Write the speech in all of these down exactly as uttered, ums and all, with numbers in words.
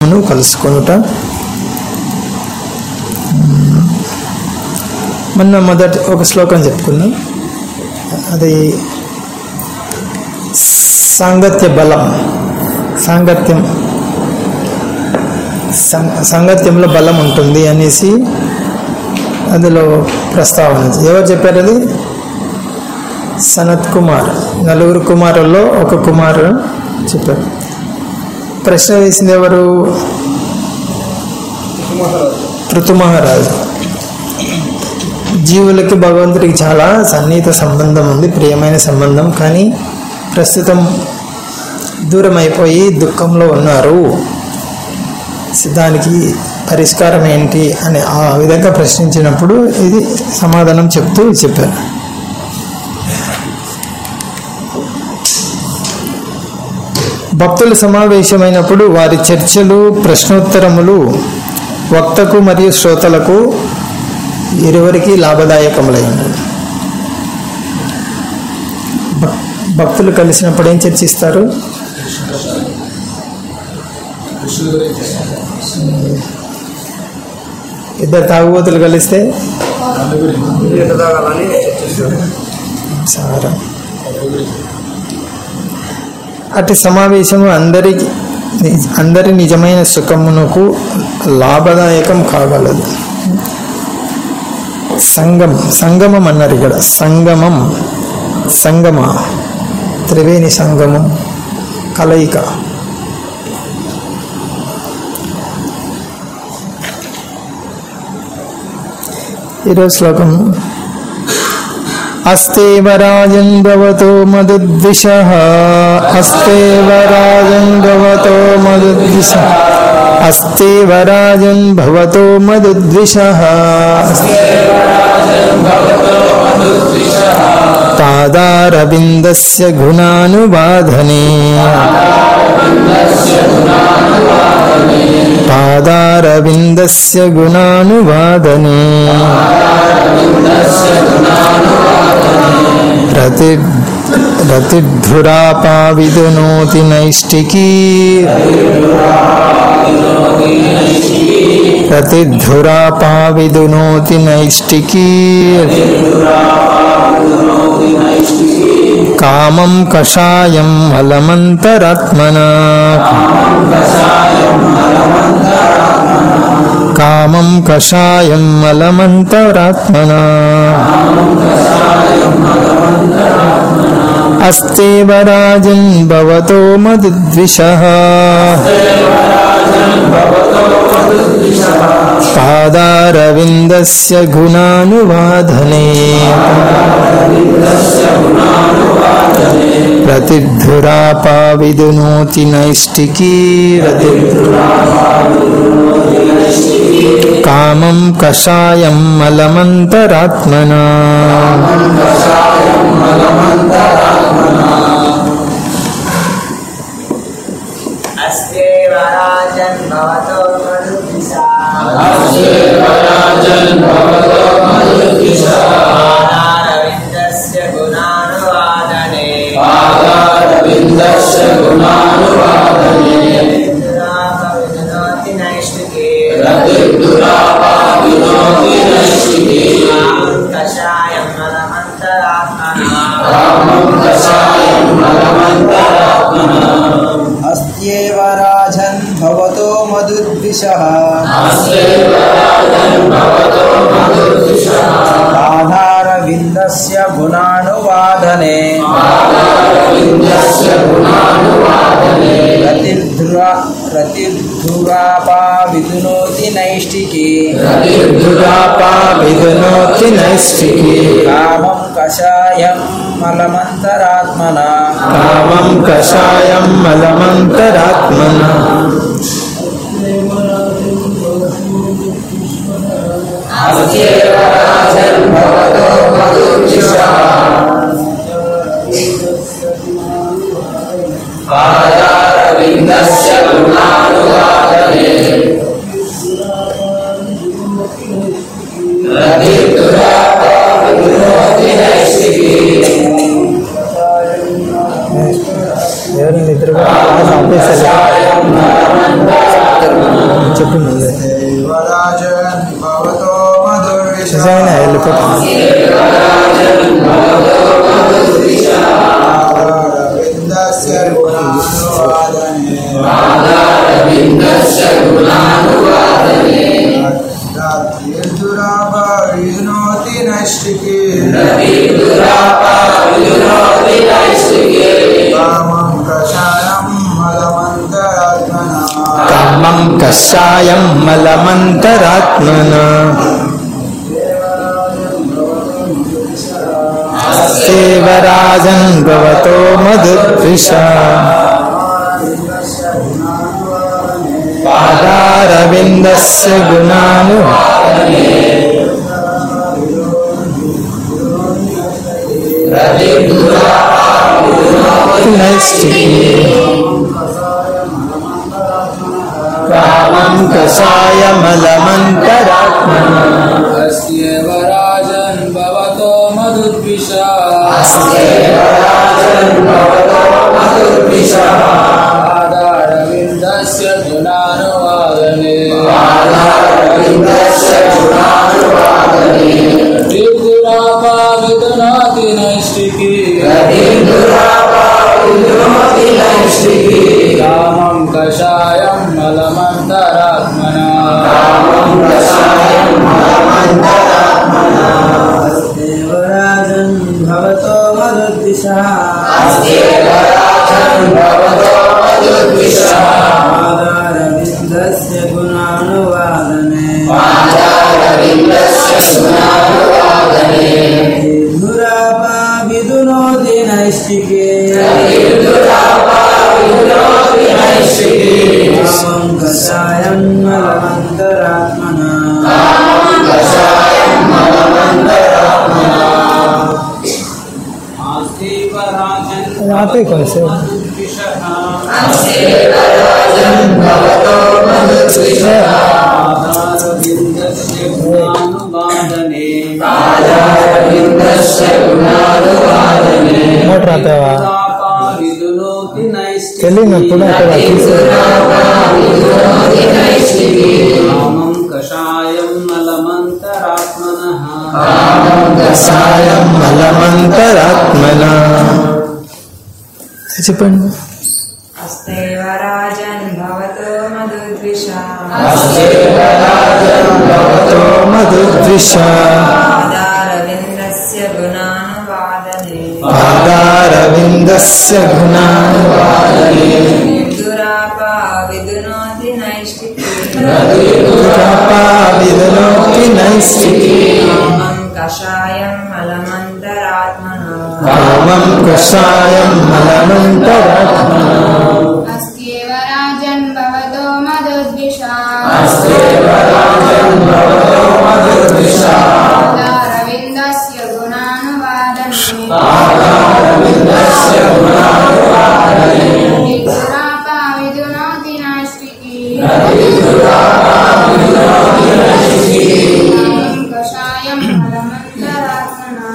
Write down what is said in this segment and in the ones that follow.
కలుసుకొనుట. మొన్న మొదటి ఒక శ్లోకం చెప్పుకుందాం. అది సాంగత్య బలం, సాంగత్యం సాంగత్యంలో బలం ఉంటుంది అనేసి అందులో ప్రస్తావన. ఎవరు చెప్పారు అది? సనత్ కుమార్. నలుగురు కుమారుల్లో ఒక కుమారు చెప్పారు. ప్రశ్న వేసింది ఎవరు? పృథుమహారాజు. జీవులకి భగవంతుడికి చాలా సన్నిహిత సంబంధం ఉంది, ప్రియమైన సంబంధం. కానీ ప్రస్తుతం దూరం అయిపోయి దుఃఖంలో ఉన్నారు. దానికి పరిష్కారం ఏంటి అని ఆ విధంగా ప్రశ్నించినప్పుడు ఇది సమాధానం చెప్తూ చెప్పారు. భక్తులు సమావేశమైనప్పుడు వారి చర్చలు, ప్రశ్నోత్తరములు వక్తకు మరియు శ్రోతలకు ఇరువురికి లాభదాయకములైనవి. భక్తులు కలిసినప్పుడు ఏం చర్చిస్తారు? ఇద్దరు తాగుబోతులు కలిస్తే సారా అటు సమావేశము అందరికి అందరి నిజమైన సుఖమునకు లాభదాయకం కాగలదు. సంగం సంగమం అన్నారు ఇక్కడ. సంగమం సంగమ త్రివేణి సంగమం కలయిక. ఈరోజు శ్లోకం అస్తేవ రాజన్ భవతో మధుద్విషః అస్తేవ రాజన్ భవతో మధుద్విషః అస్తేవ రాజన్ భవతో మధుద్విషః పాదారవిందస్య గుణానువాదనే పాదారవిందస్య గుణానువాదనే రతి రతిర్ధురాపావిదునోతి నైష్టికీ రతిర్ధురాపావిదునోతి నైష్టికీ కామం కషాయం మలమంతరాత్మనా కామం కషాయం మలమంతరాత్మనా అస్తేవ రాజన్ భవతో మధుద్విషః పాదారవిందస్య గుణానువాదనే రతిర్ధురాపావిదునోతి నైష్టికీ కామం కషాయం మలమంతరాత్మనా అస్త్యేవ రాజన్ భవతో మధుద్విషః పాదారవిందస్య గుణానువాదనే రతిర్ధురా రతిర్ధురాపావిదునోతి నైష్టికీ రతిర్ధురాపావిదునోతి నైష్టికీ కామం కషాయం మలమంతరాత్మనా కామం కషాయం మలమంతరాత్మనా పాదారవిందస్య గుణానువాదనే రతిర్ధురాపావిదునోతి నైష్టికీ ఎవరు నిద్రగా ఆపేసారు. చెప్పింది దేవరాజన్ భవతో మధుర్విష నిజంగానే వెళ్ళిపోతుంది. ఆధారవిందస్య గుణానువాదనే ఆధారవిందస్య గుణానువాదనే రాత్రిర్దురాపవినోతి నైష్టికి రతిర్దురాపవినోతి నైష్టికే కామం కషాయం మలమంతరాత్మనా కామం కషాయం మలమంతరాత్మన దేవరాజన్ భవతో మధుర్విష పాదారవిందస్య గుణానువాదనే నైష్టికీ కామం కషాయమలమంతరాత్మన అస్యేవ రాజన్ భవతో మధుర్విష ఆధారవిందస్య గుణానువాదనే రతిర్దురాపవినోతి నైష్టికీ కామం కషాయం మలమంతరాత్మనా దేవరాజన్ భవతో మధుర్విష ఆధారవిందస్య గుణానువాదనే దురాపవినోతి నైష్టికే కామం కషాయం మలమంతరాత్మనా ఆపే కొంచెం మోటర్ ఆపేవా తెలియనప్పుడు అక్కడ కామం కషాయం మలమంతరాత్మనః కషాయం మలమంతరాత్మన చెప్పండి. అస్తేవ రాజన్ భవతో మధుర్విష భవతో మధుర్విష పాదారవిందస్య గుణానువాదనే పాదారవిందస్య గుణానువాదనే దురాపవినోతి నైష్టికీ దురాపవినోతి నైష్టికీ కామం కషాయం మలమంతరాత్మనా కామం కషాయం మలమంతరాత్మన అస్యేవ రాజన్ భవతో మధుర్విష ఆధారవిందస్య గుణానువాదనే దురాపవినోతి నైష్టికీ కామం కషాయం మలమంతరాత్మనా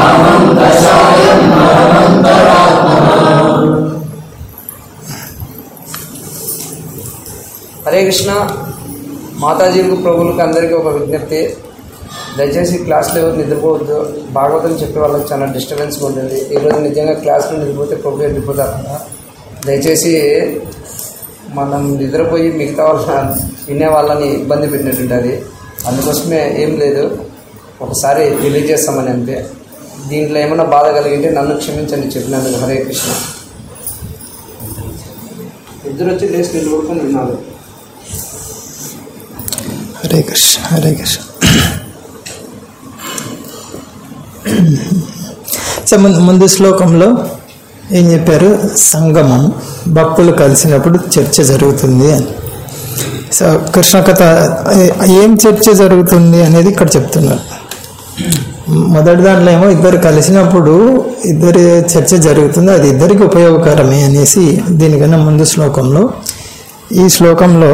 హరే కృష్ణ. మాతాజీలకు ప్రభువులకు అందరికీ ఒక విజ్ఞప్తి, దయచేసి క్లాస్లో ఎవరు నిద్రపోవద్దు. భాగవతం చెప్పే వాళ్ళకి చాలా డిస్టర్బెన్స్గా ఉంటుంది. ఈరోజు నిజంగా క్లాస్లో నిద్రపోతే ప్రభు వెళ్ళిపోతారు కదా. దయచేసి మనం నిద్రపోయి మిగతా వాళ్ళ వినే వాళ్ళని ఇబ్బంది పెట్టినట్టుంటుంది. అందుకోసమే ఏం లేదు, ఒకసారి తెలియజేస్తామని అంతే. దీంట్లో ఏమైనా బాధ కలిగింటే నన్ను క్షమించండి చెప్పినందుకు. హరే కృష్ణ. ఇద్దరు వచ్చి లేచి నిలబడుకొని విన్నారు. హరే కృష్ణ హరే కృష్ణ. సో ముందు ముందు శ్లోకంలో ఏం చెప్పారు? సంగమం, భక్తులు కలిసినప్పుడు చర్చ జరుగుతుంది అని. సో కృష్ణ కథ ఏం చర్చ జరుగుతుంది అనేది ఇక్కడ చెప్తున్నారు. మొదటి దాంట్లో ఏమో ఇద్దరు కలిసినప్పుడు ఇద్దరి చర్చ జరుగుతుంది, అది ఇద్దరికి ఉపయోగకరమే అనేసి దీనికన్నా ముందు శ్లోకంలో. ఈ శ్లోకంలో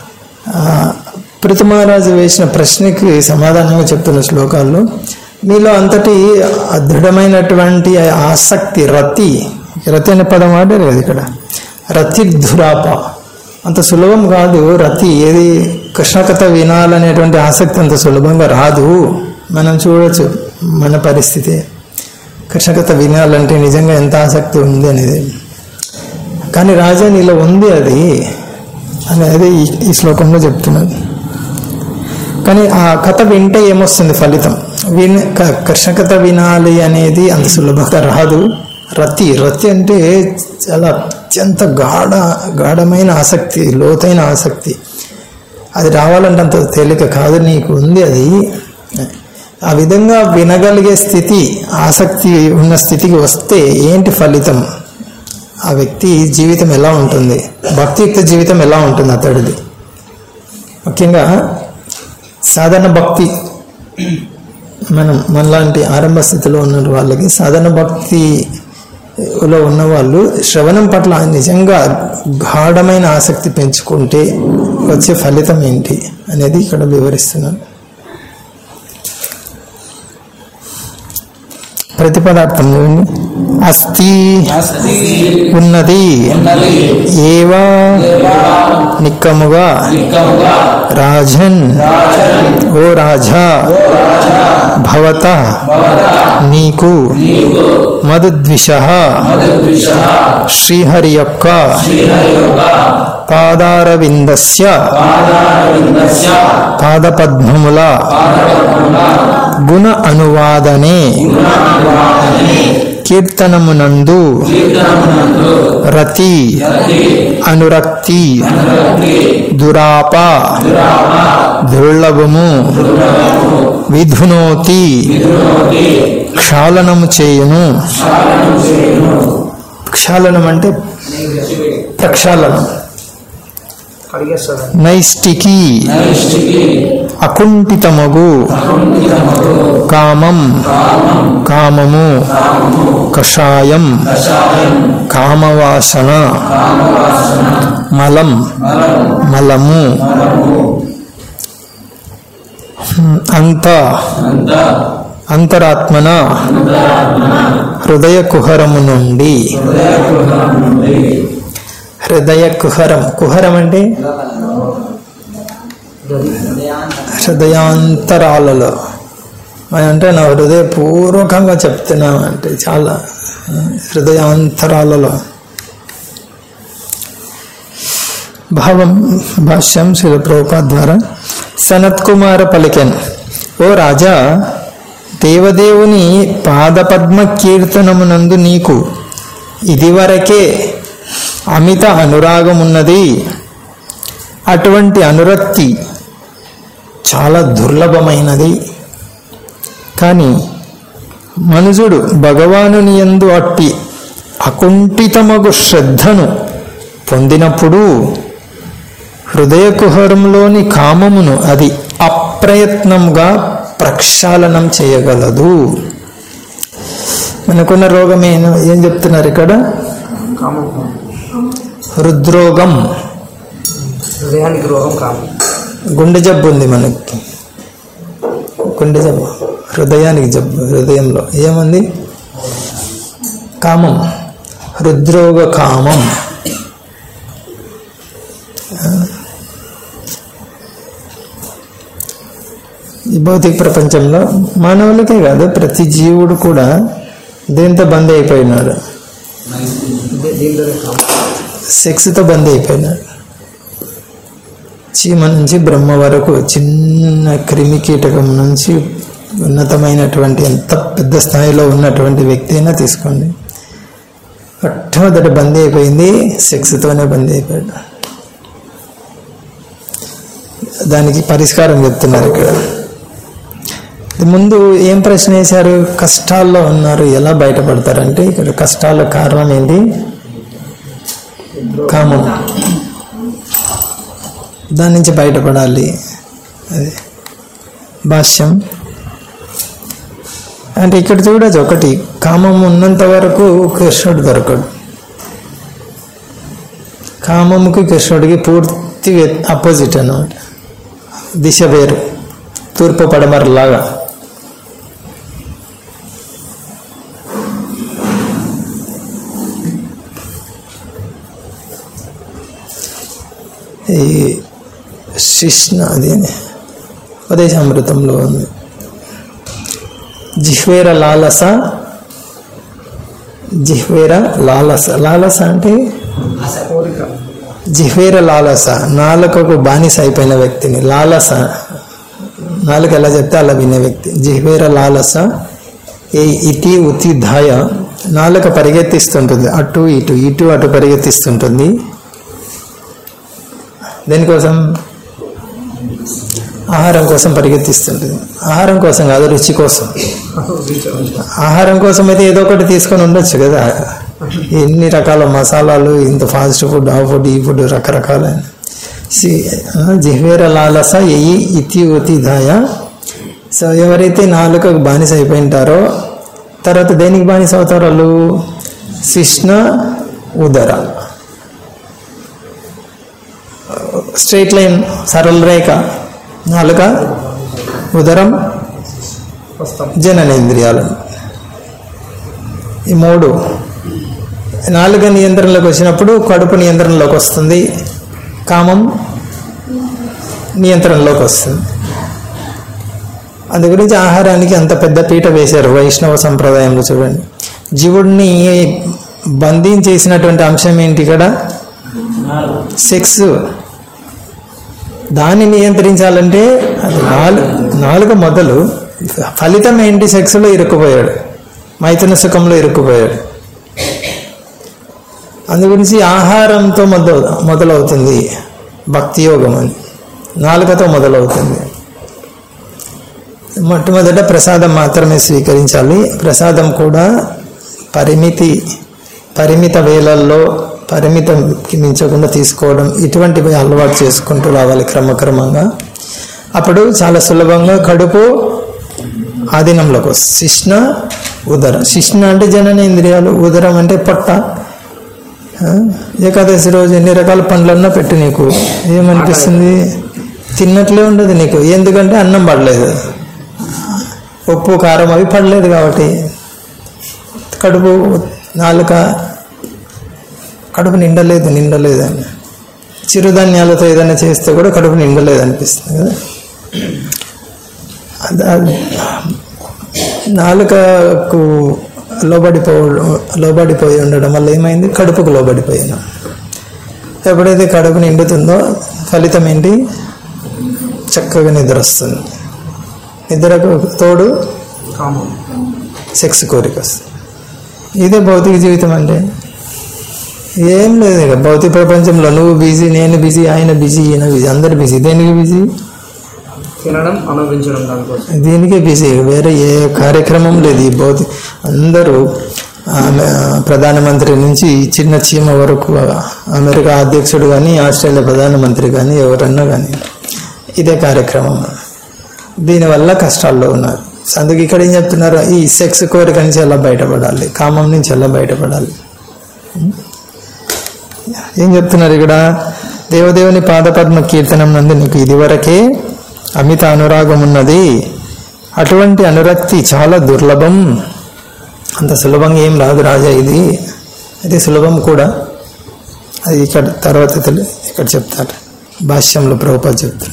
పృథు మహారాజు వేసిన ప్రశ్నకి సమాధానంగా చెప్తున్న శ్లోకాల్లో మీలో అంతటి దృఢమైనటువంటి ఆసక్తి, రతి, రతి అనే పదం వాడారు కదా ఇక్కడ, రతి ధురాప, అంత సులభం కాదు. రతి ఏది కృష్ణ కథ వినాలనేటువంటి ఆసక్తి అంత సులభంగా రాదు. మనం చూడవచ్చు మన పరిస్థితి. కృష్ణ కథ వినాలంటే నిజంగా ఎంత ఆసక్తి ఉంది అనేది. కానీ రాజా నీలో ఉంది అది అనేది ఈ- ఈ శ్లోకంలో చెప్తున్నాడు. కానీ ఆ కథ వింటే ఏమొస్తుంది ఫలితం? విన క- కృష్ణ కథ వినాలి అనేది అంత సులభంగా రాదు. రతి రతి అంటే చాలా అత్యంత గాఢ గాఢమైన ఆసక్తి, లోతైన ఆసక్తి. అది రావాలంటే అంత తేలిక కాదు. నీకు ఉంది అది. ఆ విధంగా వినగలిగే స్థితి, ఆసక్తి ఉన్న స్థితికి వస్తే ఏంటి ఫలితం? ఆ వ్యక్తి జీవితం ఎలా ఉంటుంది? భక్తియుక్త జీవితం ఎలా ఉంటుంది అతడిది? ముఖ్యంగా సాధారణ భక్తి, మనం మనలాంటి ఆరంభ స్థితిలో ఉన్న వాళ్ళకి సాధారణ భక్తిలో ఉన్న వాళ్ళు శ్రవణం పట్ల నిజంగా గాఢమైన ఆసక్తి పెంచుకుంటే వచ్చే ఫలితం ఏంటి అనేది ఇక్కడ వివరిస్తున్నాను. ప్రతిపదార్థం చూడండి. అస్తి అస్తి ఉన్నది, ఉన్నది ఏవా దేవా నిక్కముగా నిక్కముగా రాజన్ రాజన్ ఓ రాజా ఓ రాజా భవత భవత నీకు నీకు మధుద్విష మధుద్విషః శ్రీహరి యొక్క శ్రీహరి యొక్క పాదారవిందస్య పాదారవిందస్య పాదపద్మముల పాదపద్మముల గుణ అనువాదనే గుణానువాదనే కీర్తనమునందు కీర్తనమునందు రతి రతి అనురక్తి అనురక్తి దురాప దురాప దుర్లభము దుర్లభము విధునోతి విధునోతి క్షాళనము చేయును. క్షాళనం చేయును. క్షాళనం అంటే ప్రక్షాళనం. కడిగేస్తుంది. నైష్టికి నైష్టికి అకుంఠితమగు అకుంఠితమగు కామం కామం కామము కామము కషాయం కషాయం కామవాసన కామవాసన మలం మలం మలము మలము అంత అంత అంతరాత్మన అంతరాత్మన హృదయ కుహరము నుండి. హృదయ గృహం నుండి హృదయ కుహరం, కుహరం అంటే హృదయాంతరాలలో. మనం అంటే నా హృదయపూర్వకంగా చెప్తున్నాం అంటే చాలా హృదయాంతరాలలో. భావం భాష్యం శ్రీ ప్రభుపాద ద్వారా సనత్ కుమార పలికెన్, ఓ రాజా, దేవదేవుని పాదపద్మ కీర్తనమునందు నీకు ఇదివరకే అమిత అనురాగమున్నది. అటువంటి అనురక్తి చాలా దుర్లభమైనది. కానీ మనుజుడు భగవానుని యందు అట్టి అకుంఠితమగు శ్రద్ధను పొందినప్పుడు హృదయ కుహరంలోని కామమును అది అప్రయత్నంగా ప్రక్షాళనం చేయగలదు. మనకున్న రోగం ఏం ఏం చెప్తున్నారు ఇక్కడ? కామం. హృద్రోగం, హృదయానికి రోగం కామం. గుండె జబ్బు ఉంది మనకి. గుండె జబ్బు, హృదయానికి జబ్బు. హృదయంలో ఏముంది? కామం, హృద్రోగ కామం. ఈ భౌతిక ప్రపంచంలో మానవులకే కాదు, ప్రతి జీవుడు కూడా దేంతో బంద్ అయిపోయినాడు? దీ- దీంట్లోనే కామం. సెక్స్తో బంద్ అయిపోయినాడు. చీమ నుంచి బ్రహ్మ వరకు, చిన్న క్రిమి కీటకం నుంచి ఉన్నతమైనటువంటి ఎంత పెద్ద స్థాయిలో ఉన్నటువంటి వ్యక్తి అయినా తీసుకోండి, మొట్టమొదటి బంద్ అయిపోయింది సెక్స్తోనే బంద్ అయిపోయాడు. దానికి పరిష్కారం చెప్తున్నారు ఇక్కడ. ముందు ఏం ప్రశ్న వేశారు? కష్టాల్లో ఉన్నారు, ఎలా బయటపడతారంటే ఇక్కడ కష్టాల కారణం ఏంటి? కామం. దాని నుంచి బయటపడాలి. అది భాష్యం అంటే ఇక్కడ చూడచ్చు. ఒకటి, కామం ఉన్నంత వరకు కృష్ణుడు దొరకడు. కామముకి కృష్ణుడికి పూర్తి అపోజిట్ అన్నమాట. దిశ వేరు, తూర్పు పడమరలాగా. ఈ శిష్ణ అది ఉపదేశామృతంలో ఉంది. జిహ్వేర లాలస, జిహ్వేర లాలస. లాలస అంటే కోరిక. జిహ్వేర లాలస, నాలుకకు బానిస అయిపోయిన వ్యక్తిని. లాలస నాలుక ఎలా చెప్తే అలా వినే వ్యక్తి. జిహ్వేర లాలస ఏ ఇతి ఉతి ధాయ, నాలుక పరిగెత్తిస్తుంటుంది అటు ఇటు ఇటు అటు పరిగెత్తిస్తుంటుంది. దేనికోసం? ఆహారం కోసం పరిగెత్తిస్తుంటుంది. ఆహారం కోసం కాదు, రుచి కోసం. ఆహారం కోసం అయితే ఏదో ఒకటి తీసుకొని ఉండొచ్చు కదా. ఎన్ని రకాల మసాలాలు, ఇంత ఫాస్ట్ ఫుడ్, ఆ ఫుడ్, ఈ ఫుడ్, రకరకాలైన. జిహ్వేర లాలస ఎయి ఇతి ఉతి ధాయ. సో ఎవరైతే నాలుకకు బానిస అయిపోయింటారో తర్వాత దేనికి బానిస అవుతారు వాళ్ళు? శిష్ణ ఉదర. స్ట్రైట్ లైన్, సరళ రేఖ. నాలుక, ఉదరం, జననేంద్రియాలు. ఈ మూడు. నాలుక నియంత్రణలోకి వచ్చినప్పుడు కడుపు నియంత్రణలోకి వస్తుంది, కామం నియంత్రణలోకి వస్తుంది. అందు గురించి ఆహారానికి అంత పెద్ద పీట వేశారు వైష్ణవ సంప్రదాయంలో. చూడండి, జీవుడిని బంధించేసినటువంటి అంశం ఏంటి ఇక్కడ? సెక్స్. దాన్ని నియంత్రించాలంటే అది నాలుగు నాలుగు మొదలు. ఫలితం ఏంటి? సెక్స్లో ఇరుక్కుపోయాడు, మైథున సుఖంలో ఇరుక్కుపోయాడు. అందు గురించి ఆహారంతో మొదలు మొదలవుతుంది భక్తి యోగం అని, నాలుకతో మొదలవుతుంది. మొట్టమొదట ప్రసాదం మాత్రమే స్వీకరించాలి. ప్రసాదం కూడా పరిమితి పరిమిత వేళల్లో పరిమితంకి మించకుండా తీసుకోవడం, ఇటువంటివి అలవాటు చేసుకుంటూ రావాలి క్రమక్రమంగా. అప్పుడు చాలా సులభంగా కడుపు ఆధీనంలోకి వస్తుంది. శిష్ణ ఉదర. శిష్ణ అంటే జననేంద్రియాలు, ఉదరం అంటే పొట్ట. ఏకాదశి రోజు ఎన్ని రకాల పండ్లన్నా పెట్టు, నీకు ఏమనిపిస్తుంది? తిన్నట్లే ఉండదు నీకు. ఎందుకంటే అన్నం పడలేదు, ఉప్పు కారం అవి పడలేదు కాబట్టి. కడుపు నాలుక కడుపు నిండలేదు నిండలేదు అని. చిరుధాన్యాలతో ఏదైనా చేస్తే కూడా కడుపు నిండలేదు అనిపిస్తుంది కదా. నాలుకకు లోబడిపో లోబడిపోయి ఉండడం వల్ల ఏమైంది? కడుపుకు లోబడిపోయాను. ఎప్పుడైతే కడుపు నిండుతుందో ఫలితం ఏంటి? చక్కగా నిద్ర వస్తుంది. నిద్రకు తోడు సెక్స్ కోరిక వస్తుంది. ఇదే భౌతిక జీవితం అంటే. ఏం లేదు ఇక భౌతిక ప్రపంచంలో. నువ్వు బిజీ, నేను బిజీ, ఆయన బిజీ, ఈయన బిజీ, అందరు బిజీ. దేనికి బిజీ? తినడం, అనుభవించడం, దానికోసం. దీనికే బిజీ, వేరే ఏ కార్యక్రమం లేదు. ఈ భౌతిక అందరూ ప్రధానమంత్రి నుంచి చిన్న చీమ వరకు, అమెరికా అధ్యక్షుడు కానీ, ఆస్ట్రేలియా ప్రధానమంత్రి కానీ, ఎవరన్నా కానీ ఇదే కార్యక్రమం. దీనివల్ల కష్టాల్లో ఉన్నారు. అందుకే ఇక్కడ ఏం చెప్తున్నారు? ఈ సెక్స్ కోరిక నుంచి ఎలా బయటపడాలి, కామం నుంచి ఎలా బయటపడాలి. ఏం చెప్తున్నారు ఇక్కడ? దేవదేవుని పాదపద్మ కీర్తనం నందు నీకు ఇదివరకే అమిత అనురాగం ఉన్నది. అటువంటి అనురక్తి చాలా దుర్లభం. అంత సులభంగా ఏం రాదు రాజా ఇది. అది సులభం కూడా. అది ఇక్కడ తర్వాత ఇక్కడ చెప్తారు, భాష్యంలో ప్రభుపాద చెప్తున్నారు.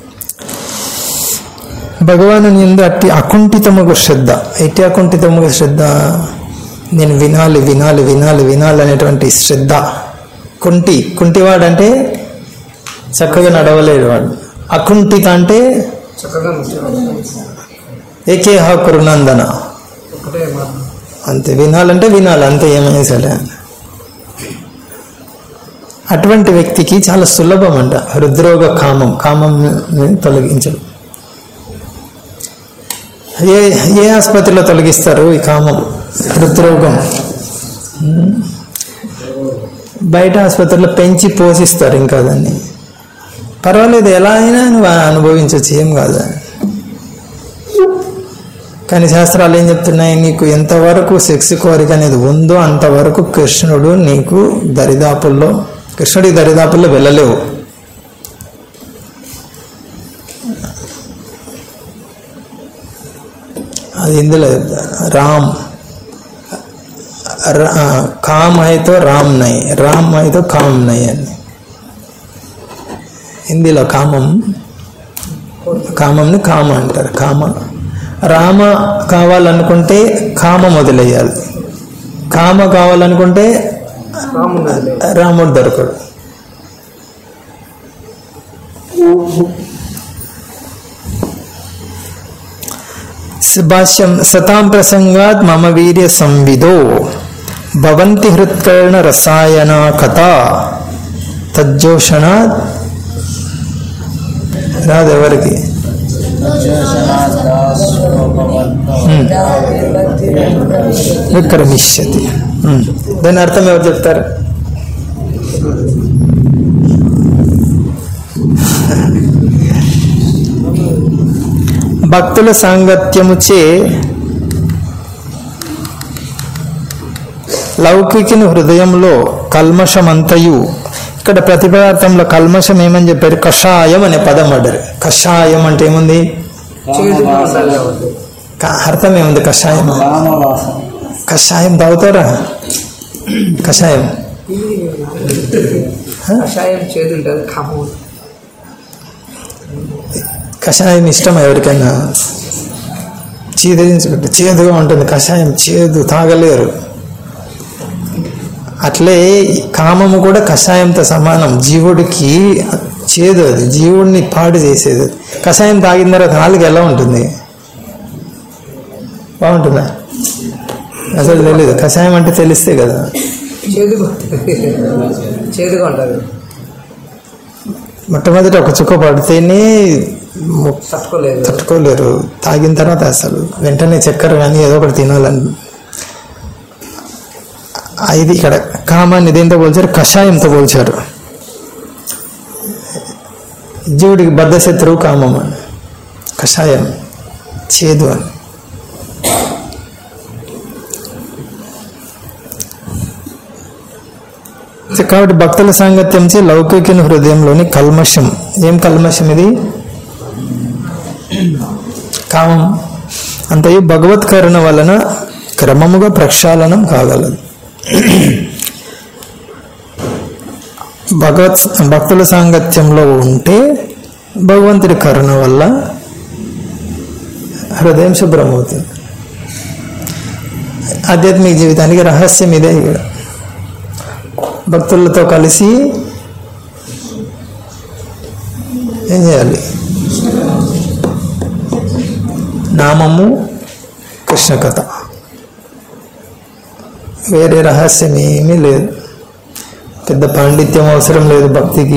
భగవాను ఎందు అట్టి అకుంఠితముగా శ్రద్ధ. ఎట్టి అకుంఠితముగా శ్రద్ధ? నేను వినాలి వినాలి వినాలి వినాలి అనేటువంటి శ్రద్ధ. కుంటి కుంటివాడంటే చక్కగా నడవలేడు వాడు. అకుంఠిత అంటే చక్కగా ఏకే హకురునందన, ఒకటే మాట. అంతే. వినాలంటే వినాలి అంతే, ఏమైనా సరే. అటువంటి వ్యక్తికి చాలా సులభం అంట హృద్రోగ కామం, కామం తొలగించడం. ఏ ఏ ఆసుపత్రిలో తొలగిస్తారు ఈ కామం, హృద్రోగం? బయట ఆసుపత్రిలో పెంచి పోషిస్తారు ఇంకా దాన్ని. పర్వాలేదు, ఎలా అయినా నువ్వు అనుభవించవచ్చు, ఏం కాదు. కానీ శాస్త్రాలు ఏం చెప్తున్నాయి? నీకు ఎంతవరకు సెక్స్ కోరిక అనేది ఉందో అంతవరకు కృష్ణుడు నీకు దరిదాపుల్లో, కృష్ణుడి దరిదాపుల్లో వెళ్ళలేవు. అది ఇందులో రామ్ काम है तो राम नहीं, राम है तो काम नहीं అని. హిందీలో కామం, కామంని కామ అంటారు. కామ రామ కావాలనుకుంటే కామ వదిలేయాలి, కామ కావాలనుకుంటే రాముడు దొరకడు. భాష్యం సతాం ప్రసంగాత్ మమ వీర్య సంవిదో భవంతి హృత్కర్ణ రసాయన కథ తజ్జోషణాత్ రాదెవరికి విక్రమిష్యతి. దాని అర్థం ఎవరు చెప్తారు? భక్తుల సాంగత్యముచే లౌకికుని హృదయంలో కల్మషమంతయు, ఇక్కడ ప్రతిపదార్థంలో కల్మషం ఏమని చెప్పారు? కషాయం అనే పదం పడ్డారు. కషాయం అంటే ఏముంది? అర్థం ఏముంది? కషాయం. కషాయం తాగుతారా? కషాయం కషాయం చేదు ఉంటుంది, కాపు. కషాయం ఇష్టం ఎవరికైనా? చీదరించుకుంటే చేదుగా ఉంటుంది కషాయం, చేదు తాగలేరు. అట్లే కామము కూడా కషాయంతో సమానం. జీవుడికి చేదు, అది జీవుడిని పాడు చేసేది. కషాయం తాగిన తర్వాత నాలుగు ఎలా ఉంటుంది? బాగుంటుందా? అసలు తెలీదు. కషాయం అంటే తెలిస్తే కదా. చేదుగా చేదుగా ఉంటుంది. మొట్టమొదటి ఒక చుక్క పడితేనే తట్టుకోలేదు తట్టుకోలేరు. తాగిన తర్వాత అసలు వెంటనే చక్కెర కానీ ఏదో ఒకటి తినాలని. ఇది ఇక్కడ కామాన్ని దేంతో పోల్చారు? కషాయంతో పోల్చారు. జీవుడికి బద్ధశత్రువు కామం అని, కషాయం చేదు అని. కాబట్టి భక్తుల సాంగత్యం చే లౌకికుని హృదయంలోని కల్మషం. ఏం కల్మషం ఇది? కామం అంతయు భగవత్ కరుణ వలన క్రమముగా ప్రక్షాళనం కాగలదు. భగవత్ భక్తుల సాంగత్యంలో ఉంటే భగవంతుడి కరుణ వల్ల హృదయం శుభ్రమవుతుంది. ఆధ్యాత్మిక జీవితానికి రహస్యం ఇదే. ఇక్కడ భక్తులతో కలిసి ఏం చేయాలి? నామము, కృష్ణ కథ, వేరే రహస్యం ఏమీ లేదు. పెద్ద పాండిత్యం అవసరం లేదు భక్తికి.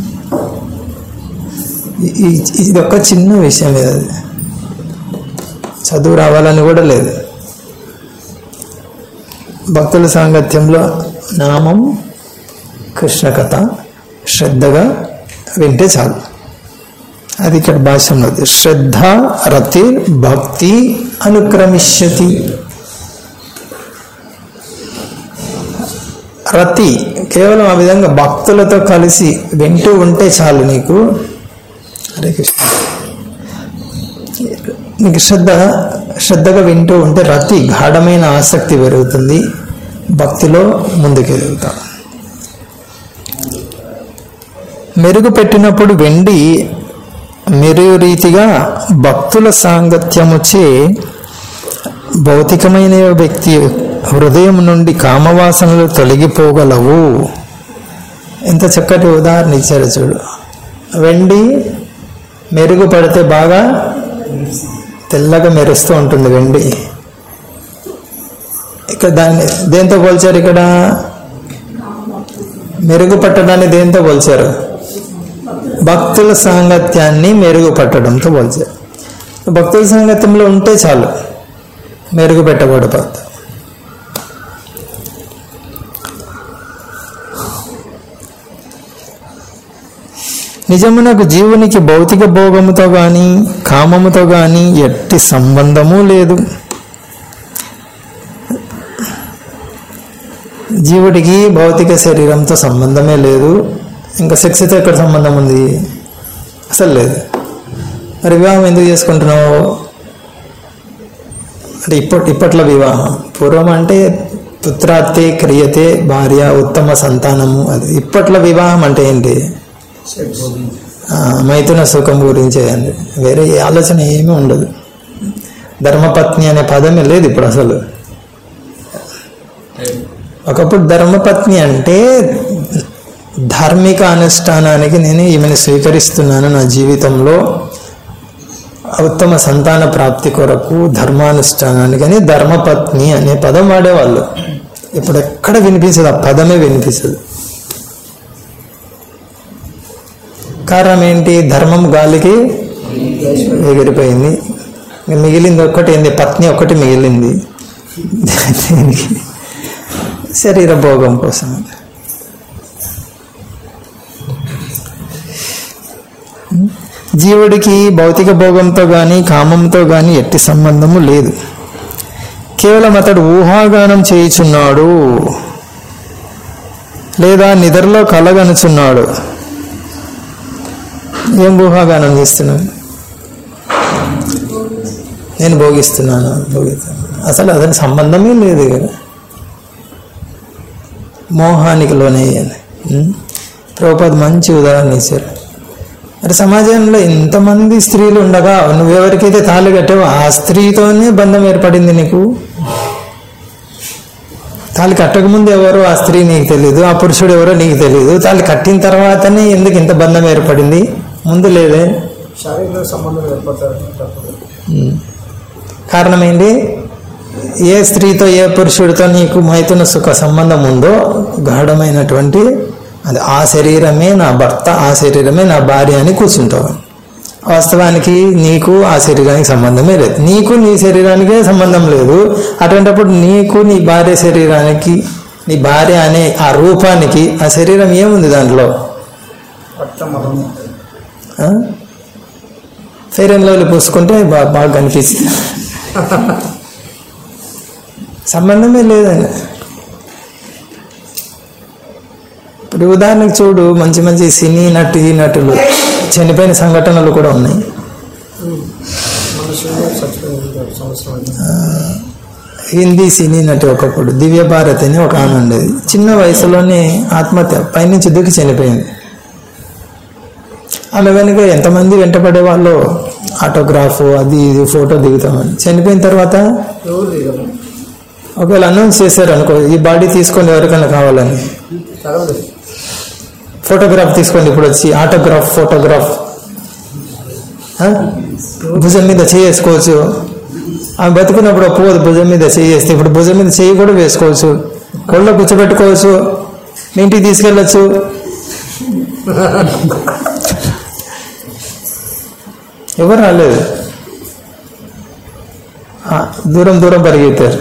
ఇది ఒక చిన్న విషయం, ఇది చదువు రావాలని కూడా లేదు. భక్తుల సాంగత్యంలో నామం, కృష్ణ కథ శ్రద్ధగా వింటే చాలు. అది ఇక్కడ భాష్యంలో శ్రద్ధ రతి భక్తి అనుక్రమిష్యతి. రతి కేవలం ఆ విధంగా భక్తులతో కలిసి వింటూ ఉంటే చాలు. నీకు హరే కృష్ణ నీకు శ్రద్ధ శ్రద్ధగా వింటూ ఉంటే రతి గాఢమైన ఆసక్తి పెరుగుతుంది, భక్తిలో ముందుకు ఎదుగుతాం. మెరుగు పెట్టినప్పుడు వెండి మెరుగు రీతిగా భక్తుల సాంగత్యముచే భౌతికమైన వ్యక్తి హృదయం నుండి కామవాసనలు తొలగిపోగలవు. ఎంత చక్కటి ఉదాహరణ ఇచ్చారు చూడు. వెండి మెరుగు పడితే బాగా తెల్లగా మెరుస్తూ ఉంటుంది వెండి. ఇక్కడ దాన్ని దేంతో పోల్చారు? ఇక్కడ మెరుగు పట్టడాన్ని దేంతో పోల్చారు? భక్తుల సాంగత్యాన్ని మెరుగు పట్టడంతో పోల్చారు. భక్తుల సాంగత్యంలో ఉంటే చాలు, మెరుగు పెట్టకూడదు. నిజమునకు జీవునికి భౌతిక భోగముతో కానీ కామముతో కానీ ఎట్టి సంబంధము లేదు. జీవుడికి భౌతిక శరీరంతో సంబంధమే లేదు. ఇంకా సెక్స్తో ఎక్కడ సంబంధం ఉంది? అసలు లేదు. మరి వివాహం ఎందుకు చేసుకుంటున్నావు అంటే ఇప్పటి ఇప్పట్లో వివాహం, పూర్వం అంటే పుత్రాతే క్రియతే భార్య ఉత్తమ సంతానము. అది ఇప్పట్లో వివాహం అంటే ఏంటి? ఆ, మైథున సుఖం గురించే అండి, వేరే ఏ ఆలోచన ఏమీ ఉండదు. ధర్మపత్ని అనే పదమే లేదు ఇప్పుడు అసలు. ఒకప్పుడు ధర్మపత్ని అంటే ధార్మిక అనుష్ఠానానికి నేను ఈమెను స్వీకరిస్తున్నాను, నా జీవితంలో ఉత్తమ సంతాన ప్రాప్తి కొరకు ధర్మానుష్ఠానానికి అని ధర్మపత్ని అనే పదం వాడేవాళ్ళు. ఇప్పుడు ఎక్కడ వినిపించదు, ఆ పదమే వినిపిస్తుంది. కారణం ఏంటి? ధర్మం గాలికి ఎగిరిపోయింది. మిగిలింది ఒక్కటి ఏంది? పత్ని ఒక్కటి మిగిలింది, శరీర భోగం కోసం. జీవుడికి భౌతిక భోగంతో కానీ కామంతో కానీ ఎట్టి సంబంధము లేదు. కేవలం అతడు ఊహాగానం చేయుచున్నాడు లేదా నిద్రలో కలగనుచున్నాడు. ఏం ఊహాగానం చేస్తున్నాను? నేను భోగిస్తున్నాను భోగిస్తున్నాను అసలు అతని సంబంధమే లేదు కదా, మోహానికి లోనయ్యాను. ప్రభుపాద మంచి ఉదాహరణ ఇచ్చారు. మరి సమాజంలో ఎంతమంది స్త్రీలు ఉండగా నువ్వెవరికైతే తాళి కట్టావో ఆ స్త్రీతోనే బంధం ఏర్పడింది నీకు. తాళి కట్టకముందు ఎవరో ఆ స్త్రీ నీకు తెలియదు, ఆ పురుషుడు ఎవరో నీకు తెలియదు. తాళి కట్టిన తర్వాతనే ఎందుకు ఇంత బంధం ఏర్పడింది? ముందు లేదే. శారీరక సంబంధం ఏర్పడతారు. కారణం ఏంటి? ఏ స్త్రీతో ఏ పురుషుడితో నీకు మైథున సుఖ సంబంధం ఉందో గాఢమైనటువంటి అది ఆ శరీరమే నా భర్త, ఆ శరీరమే నా భార్య అని కూర్చుంటావు. వాస్తవానికి నీకు ఆ శరీరానికి సంబంధమే లేదు, నీకు నీ శరీరానికే సంబంధం లేదు. అటువంటిప్పుడు నీకు నీ భార్య శరీరానికి, నీ భార్య అనే ఆ రూపానికి ఆ శరీరం ఏముంది దాంట్లో? ఫెయిర్ అండ్ లవ్లీ పూసుకుంటే బాగా బాగా కనిపిస్తుంది, సంబంధమే లేదండి. ఇప్పుడు ఉదాహరణకు చూడు, మంచి మంచి సినీ నటి నటులు చనిపోయిన సంఘటనలు కూడా ఉన్నాయి. హిందీ సినీ నటి ఒకప్పుడు దివ్య భారతి అని ఒక ఆమె ఉండేది. చిన్న వయసులోనే ఆత్మహత్య, పైనుంచి దూకి చనిపోయింది. ఆమె వెనుక ఎంతమంది వెంటపడే వాళ్ళు, ఆటోగ్రాఫ్ అది ఇది ఫోటో దిగుతామని. చనిపోయిన తర్వాత ఒకవేళ అనౌన్స్ చేశారు అనుకో, ఈ బాడీ తీసుకొని ఎవరికైనా కావాలని, ఫోటోగ్రాఫ్ తీసుకోండి ఇప్పుడు వచ్చి, ఆటోగ్రాఫ్ ఫోటోగ్రాఫ్ భుజం మీద చేసుకోవచ్చు. ఆమె బతుకున్నప్పుడు ఒప్పుకోదు భుజం మీద చేస్తే, ఇప్పుడు భుజం మీద చేయి కూడా వేసుకోవచ్చు, కొళ్ళలో కూర్చోబెట్టుకోవచ్చు, మీ ఇంటికి తీసుకెళ్ళచ్చు. ఎవరు రాలేదు, దూరం దూరం పరిగెత్తారు.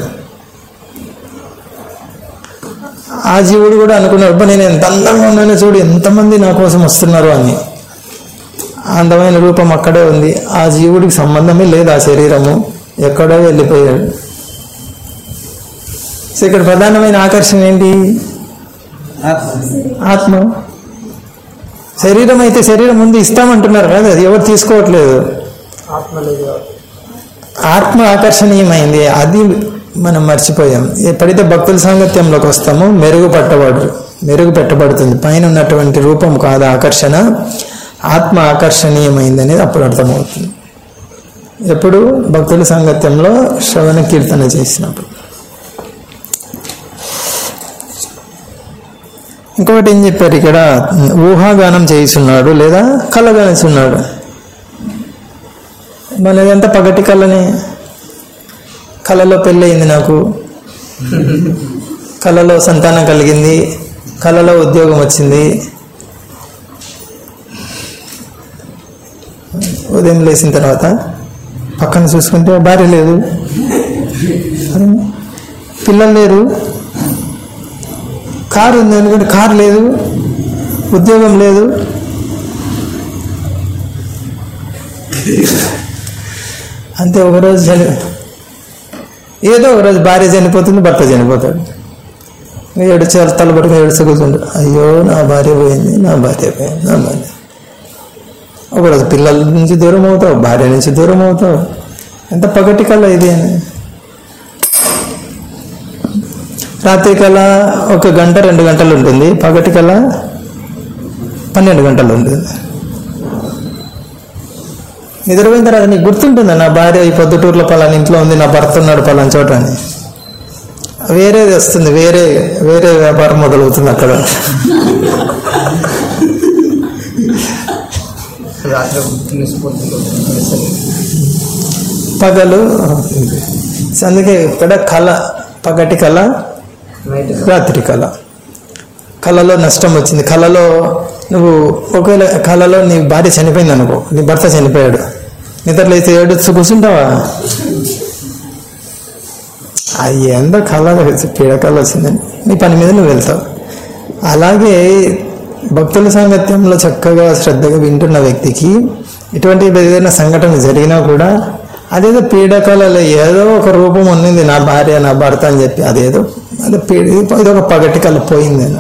ఆ జీవుడు కూడా అనుకున్నాడు, అబ్బా నేను ఎంత అందంగా ఉన్నానో చూడు, ఎంతమంది నా కోసం వస్తున్నారు అని. అందమైన రూపం అక్కడే ఉంది, ఆ జీవుడికి సంబంధమే లేదు ఆ శరీరము, ఎక్కడో వెళ్ళిపోయాడు. సో ఇక్కడ ప్రధానమైన ఆకర్షణ ఏంటి? ఆత్మ. శరీరం అయితే శరీరం ముందు ఇస్తామంటున్నారు కదా, అది ఎవరు తీసుకోవట్లేదు. ఆత్మ ఆకర్షణీయమైంది, అది మనం మర్చిపోయాం. ఎప్పుడైతే భక్తుల సాంగత్యంలోకి వస్తామో మెరుగు పట్టబడు మెరుగు పెట్టబడుతుంది. పైన ఉన్నటువంటి రూపం కాదు ఆకర్షణ, ఆత్మ ఆకర్షణీయమైంది అనేది అప్పుడు అర్థమవుతుంది. ఎప్పుడు భక్తుల సాంగత్యంలో శ్రవణ కీర్తన చేసినప్పుడు. ఇంకొకటి ఏం చెప్పారు ఇక్కడ? ఊహాగానం చేస్తున్నాడు లేదా కలగానిస్తున్నాడు. మనదంతా పగటి కళనే. కళలో పెళ్ళయింది నాకు, కళలో సంతానం కలిగింది, కళలో ఉద్యోగం వచ్చింది, ఉదయం లేచిన తర్వాత పక్కన చూసుకుంటే భార్య లేదు, పిల్లలు లేరు, కారు ఉంది అనుకుంటే కారు లేదు, ఉద్యోగం లేదు. అంతే. ఒకరోజు చని ఏదో ఒకరోజు భార్య చనిపోతుంది, భర్త చనిపోతాడు. ఏడు తలపట్టుకుని ఏడుస్తూ కూర్చుంటాడు, అయ్యో నా భార్య పోయింది, నా భార్య పోయింది, నా భార్య. ఒకరోజు పిల్లల నుంచి దూరం అవుతావు, భార్య నుంచి దూరం అవుతావు. ఎంత పగటి కళ ఇది అని. రాత్రి కళ ఒక గంట రెండు గంటలు ఉంటుంది, పగటి కళ పన్నెండు గంటలు ఉంటుంది. నిద్రపోయిన తర్వాత నీకు గుర్తుంటుందా నా భార్య ఈ పొద్దుటూరులో పలాని ఇంట్లో ఉంది, నా భర్త ఉన్నాడు పలాని చోట అని. వేరేది వస్తుంది, వేరే వేరే వ్యాపారం మొదలవుతుంది అక్కడ. రాత్రి నిలిచిపోతుంది. పగలు అందుకే ఇక్కడ కళ, పగటి కళ, నైట్ రాత్రి కళ. కళలో నష్టం వచ్చింది. కళలో నువ్వు ఒకవేళ కళలో నీ భార్య చనిపోయింది అనుకో, నీ భర్త చనిపోయాడు, నిద్రలేస్తే ఏడుస్తూ కూర్చుంటావా? అది ఎంతో కళ, పీడకళ వచ్చిందని నీ పని మీద నువ్వు వెళ్తావు. అలాగే భక్తుల సాంగత్యంలో చక్కగా శ్రద్ధగా వింటున్న వ్యక్తికి ఇటువంటి ఏదైనా సంఘటన జరిగినా కూడా అదేదో పీడకళలో ఏదో ఒక రూపం ఉన్నింది, నా భార్య నా భర్త అని చెప్పి అదేదో అదే పీడ ఏదో ఒక పగటి కళ పోయింది అని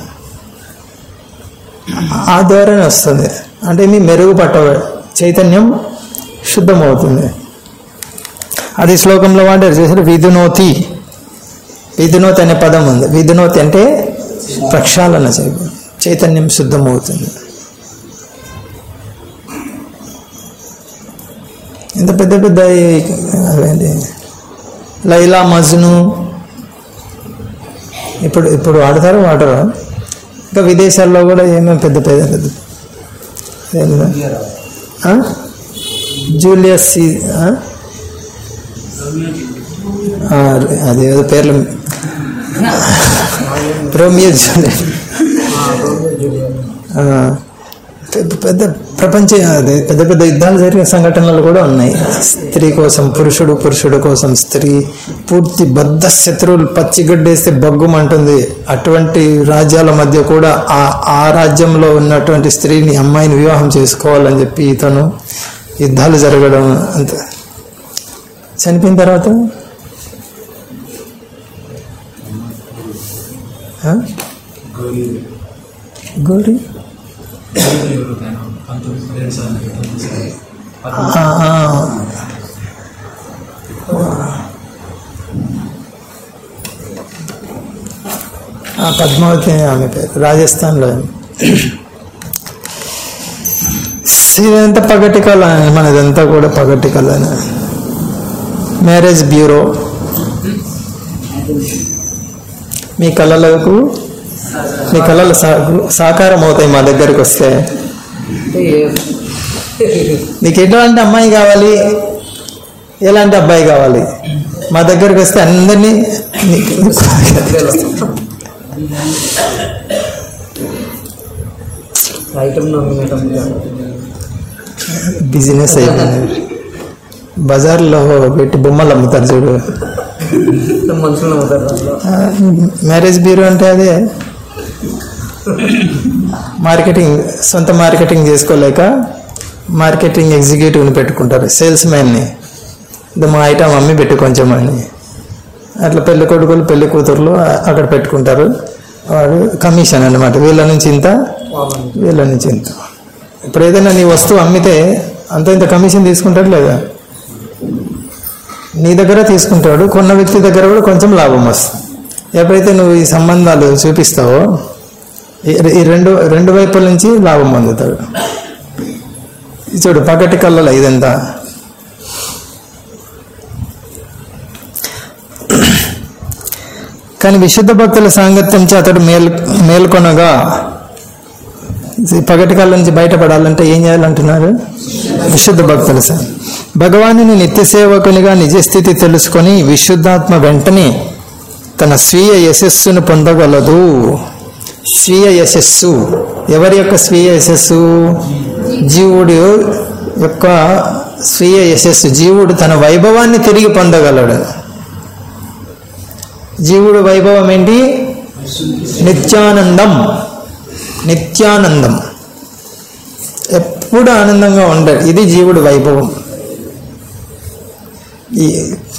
ఆ ద్వారానే వస్తుంది. అంటే మీ మెరుగుపట్ట చైతన్యం శుద్ధమవుతుంది. అది శ్లోకంలో వాడారు చేశారు. విధునోతి, విధునోతి అనే పదం ఉంది. విధునోతి అంటే ప్రక్షాళన చేయ, చైతన్యం శుద్ధమవుతుంది. ఇంత పెద్ద పెద్ద అదేంటి లైలా మజ్ను ఇప్పుడు ఇప్పుడు వాడతారు వాడరు. ఇంకా విదేశాల్లో కూడా ఏమేమి పెద్ద పెద్ద పెద్ద జూలియస్ అదే పేర్లు రోమియో జూలియట్ పెద్ద పెద్ద ప్రపంచ అదే పెద్ద పెద్ద యుద్ధాలు జరిగిన సంఘటనలు కూడా ఉన్నాయి. స్త్రీ కోసం పురుషుడు, పురుషుడు కోసం స్త్రీ, పూర్తి బద్ధ శత్రువులు పచ్చిగడ్డేస్తే బగ్గుమంటుంది. అటువంటి రాజ్యాల మధ్య కూడా ఆ ఆ రాజ్యంలో ఉన్నటువంటి స్త్రీని, అమ్మాయిని వివాహం చేసుకోవాలని చెప్పి ఇతను యుద్ధాలు జరగడం. అంత చనిపోయిన తర్వాత గోరి పద్మావతి ఆమె పేరు, రాజస్థాన్లో. ఇదంతా పగటి కళ, మనదంతా కూడా పగటి కళ. మ్యారేజ్ బ్యూరో మీ కళలకు మీ కళలు సాకారం అవుతాయి మా దగ్గరికి వస్తే. నీకు ఎట్లాంటి అమ్మాయి కావాలి, ఎలాంటి అబ్బాయి కావాలి, మా దగ్గరికి వస్తే అందరినీ బిజినెస్ అయిపోయింది. బజార్లో పెట్టి బొమ్మలు అమ్ముతారు చూడు, మనుషులు అమ్ముతారు. మ్యారేజ్ బ్యూరో అంటే అదే. మార్కెటింగ్, సొంత మార్కెటింగ్ చేసుకోలేక మార్కెటింగ్ ఎగ్జిక్యూటివ్ని పెట్టుకుంటారు, సేల్స్ మ్యాన్ని. మా ఐటమ్ అమ్మి పెట్టి కొంచెం అని అట్లా పెళ్లి కొడుకులు పెళ్లి కూతుర్లు అక్కడ పెట్టుకుంటారు. వాడు కమిషన్ అన్నమాట, వీళ్ళ నుంచి ఇంత వీళ్ళ నుంచి ఇంత. ఇప్పుడు ఏదైనా నీ వస్తువు అమ్మితే అంత ఇంత కమిషన్ తీసుకుంటాడు లేదా? నీ దగ్గర తీసుకుంటాడు, కొన్న వ్యక్తి దగ్గర కూడా కొంచెం లాభం వస్తుంది. ఎప్పుడైతే నువ్వు ఈ సంబంధాలు చూపిస్తావో ఈ రెండు రెండు వైపుల నుంచి లాభం పొందుతాడు. చూడు పగటి కళ్ళలో ఇదంతా. కానీ విశుద్ధ భక్తుల సాంగత్యంతో అతడు మేలు మేల్కొనగా పగటి కళ్ళ నుంచి బయటపడాలంటే ఏం చేయాలంటున్నారు? విశుద్ధ భక్తుల సాంగత్యం. భగవానుని నిత్య సేవకునిగా నిజస్థితి తెలుసుకొని విశుద్ధాత్మ వెంటనే తన స్వీయ యశస్సును పొందగలదు. స్వీయ యశస్సు ఎవరి యొక్క స్వీయ యశస్సు? జీవుడు యొక్క స్వీయ యశస్సు. జీవుడు తన వైభవాన్ని తిరిగి పొందగలడు. జీవుడు వైభవం ఏంటి? నిత్యానందం. నిత్యానందం, ఎప్పుడు ఆనందంగా ఉండడు. ఇది జీవుడు వైభవం. ఈ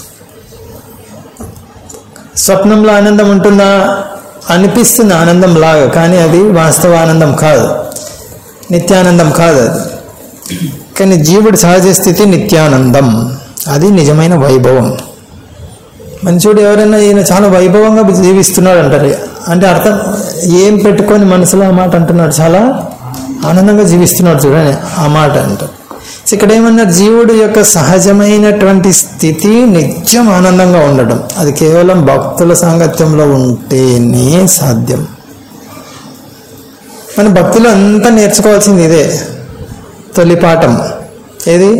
స్వప్నంలో ఆనందం ఉంటుందా? అనిపిస్తుంది ఆనందం లాగా, కానీ అది వాస్తవ ఆనందం కాదు, నిత్యానందం కాదు అది. కానీ జీవుడి సహజ స్థితి నిత్యానందం, అది నిజమైన వైభవం. మంచోడు ఎవరైనా ఈయన చాలా వైభవంగా జీవిస్తున్నాడు అంటారు. అంటే అర్థం ఏం పెట్టుకొని మనసులో ఆ మాట అంటున్నాడు? చాలా ఆనందంగా జీవిస్తున్నాడు చూడండి, ఆ మాట అంటారు. ఇక్కడ ఏమన్నారు, జీవుడు యొక్క సహజమైనటువంటి స్థితి నిత్యం ఆనందంగా ఉండడం, అది కేవలం భక్తుల సాంగత్యంలో ఉంటేనే సాధ్యం. మన భక్తులు అంతా నేర్చుకోవాల్సింది ఇదే తొలి పాఠం. ఏది?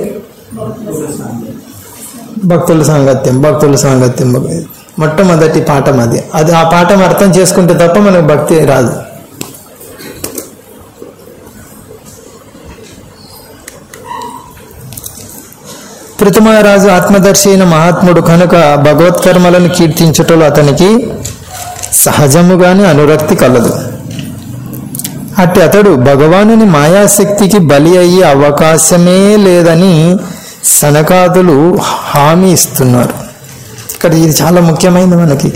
భక్తుల సాంగత్యం, భక్తుల సాంగత్యం మొట్టమొదటి పాఠం అది. అది ఆ పాఠం అర్థం చేసుకుంటే తప్ప మనకు భక్తి రాదు. పృథుమహారాజు ఆత్మదర్శి అయిన మహాత్ముడు కనుక భగవత్కర్మలను కీర్తించుటలో అతనికి సహజముగానే అనురక్తి కలదు. అట్టి అతడు భగవానుని మాయాశక్తికి బలి అయ్యే అవకాశమే లేదని సనకాదులు హామీ ఇస్తున్నారు. ఇక్కడ ఇది చాలా ముఖ్యమైనది మనకి.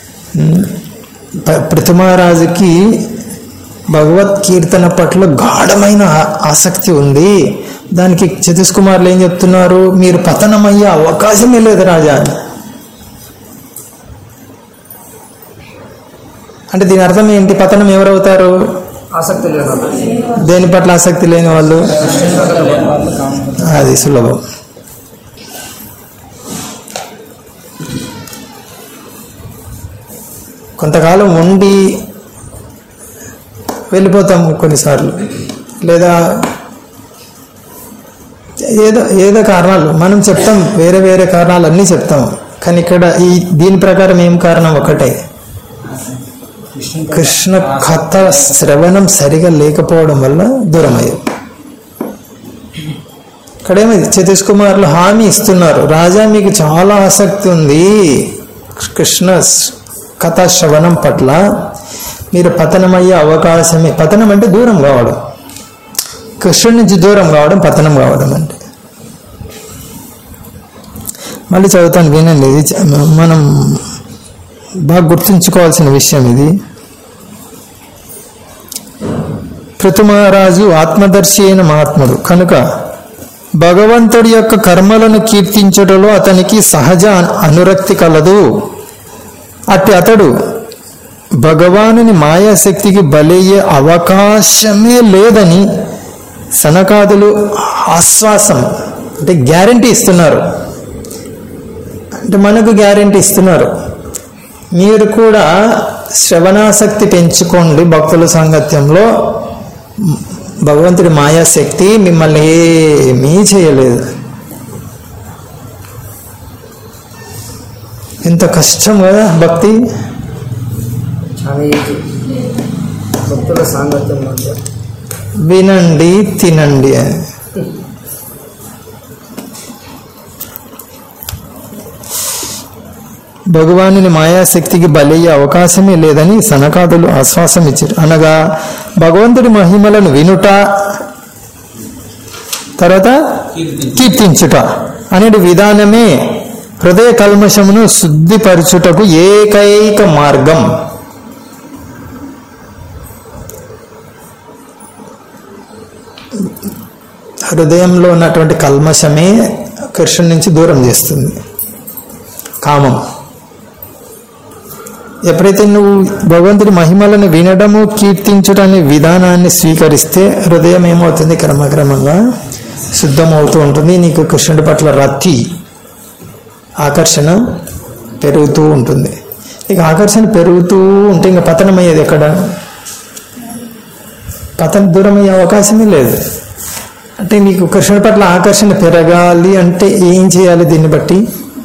పృథుమహారాజుకి భగవత్ కీర్తన పట్ల గాఢమైన ఆసక్తి ఉంది. దానికి చతుష్కుమారులు ఏం చెప్తున్నారు, మీరు పతనమయ్యే అవకాశమే లేదు రాజా అని. అంటే దీని అర్థం ఏంటి? పతనం ఎవరవుతారు? ఆసక్తి లేదు. దేని పట్ల ఆసక్తి లేని వాళ్ళు. అది సులభం. కొంతకాలం ఉండి వెళ్ళిపోతాము కొన్నిసార్లు, లేదా ఏదో ఏదో కారణాలు మనం చెప్తాం, వేరే వేరే కారణాలు అన్నీ చెప్తాం. కానీ ఇక్కడ ఈ దీని ప్రకారం ఏం కారణం? ఒకటే, కృష్ణ కథ శ్రవణం సరిగా లేకపోవడం వల్ల దూరం అయ్యాం. ఇక్కడేమైంది, చతీష్ కుమార్లు హామీ ఇస్తున్నారు, రాజా మీకు చాలా ఆసక్తి ఉంది కృష్ణ కథ శ్రవణం పట్ల, మీరు పతనమయ్యే అవకాశమే. పతనం అంటే దూరం కావడం, కృష్ణుడి నుంచి దూరం కావడం పతనం కావడం అంటే. మళ్ళీ చదువుతాను, వినండి. ఇది మనం బాగా గుర్తుంచుకోవాల్సిన విషయం ఇది. పృథుమహారాజు ఆత్మదర్శి అయిన మహాత్ముడు కనుక భగవంతుడి యొక్క కర్మలను కీర్తించడంలో అతనికి సహజ అనురక్తి కలదు. అట్టి అతడు భగవానుని మాయాశక్తికి బలయ్యే అవకాశమే లేదని సనకాదులు ఆశ్వాసం అంటే గ్యారంటీ ఇస్తున్నారు. అంటే మనకు గ్యారంటీ ఇస్తున్నారు, మీరు కూడా శ్రవణాసక్తి పెంచుకోండి భక్తుల సాంగత్యంలో, భగవంతుడి మాయాశక్తి మిమ్మల్ని ఏమీ చేయలేదు. ఎంత కష్టం కదా భక్తి. చాలా ఈజీ. భక్తుల సాంగత్యం అంటే వినండి తినండి అని. భగవానుని మాయాశక్తికి బలయ్యే అవకాశమే లేదని సనకాదులు ఆశ్వాసం ఇచ్చారు. అనగా భగవంతుడి మహిమలను వినుట, తర్వాత కీర్తించుట అనే విధానమే హృదయ కల్మషమును శుద్ధిపరచుటకు ఏకైక మార్గం. హృదయంలో ఉన్నటువంటి కల్మషమే కృష్ణుడి నుంచి దూరం చేస్తుంది, కామం. ఎప్పుడైతే నువ్వు భగవంతుడి మహిమలను వినడము కీర్తించుట అనే విధానాన్ని స్వీకరిస్తే హృదయం ఏమవుతుంది, క్రమక్రమంగా శుద్ధమవుతూ ఉంటుంది. నీకు కృష్ణుడి పట్ల రతి ఆకర్షణ పెరుగుతూ ఉంటుంది. ఇక ఆకర్షణ పెరుగుతూ ఉంటే ఇంకా పతనం అయ్యేది ఎక్కడ? పతనం దూరం అయ్యే అవకాశమే లేదు. అంటే నీకు కృష్ణుడి పట్ల ఆకర్షణ పెరగాలి అంటే ఏం చేయాలి? దీన్ని బట్టి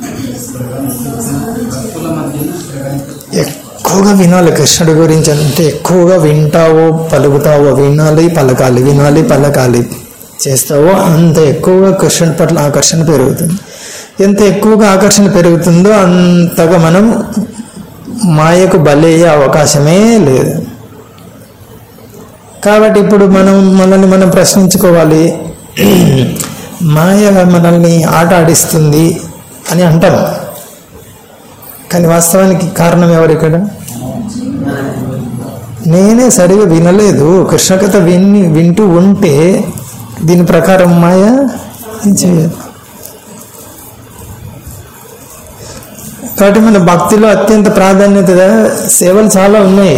ఎక్కువగా వినాలి కృష్ణుడి గురించి. అంటే ఎక్కువగా వింటావో పలుకుతావో, వినాలి పలకాలి, వినాలి పలకాలి చేస్తావో అంత ఎక్కువగా కృష్ణుడి పట్ల ఆకర్షణ పెరుగుతుంది. ఎంత ఎక్కువగా ఆకర్షణ పెరుగుతుందో అంతగా మనం మాయకు బలయ్యే అవకాశమే లేదు. కాబట్టి ఇప్పుడు మనం మనల్ని మనం ప్రశ్నించుకోవాలి, మాయ మనల్ని ఆట ఆడిస్తుంది అని అంటాం, కానీ వాస్తవానికి కారణం ఎవరు ఇక్కడ? నేనే సరిగా వినలేదు. కృష్ణ కథ విని వింటూ ఉంటే దీని ప్రకారం మాయ ఏం చేయాలి? కాబట్టి మన భక్తిలో అత్యంత ప్రాధాన్యత సేవలు చాలా ఉన్నాయి,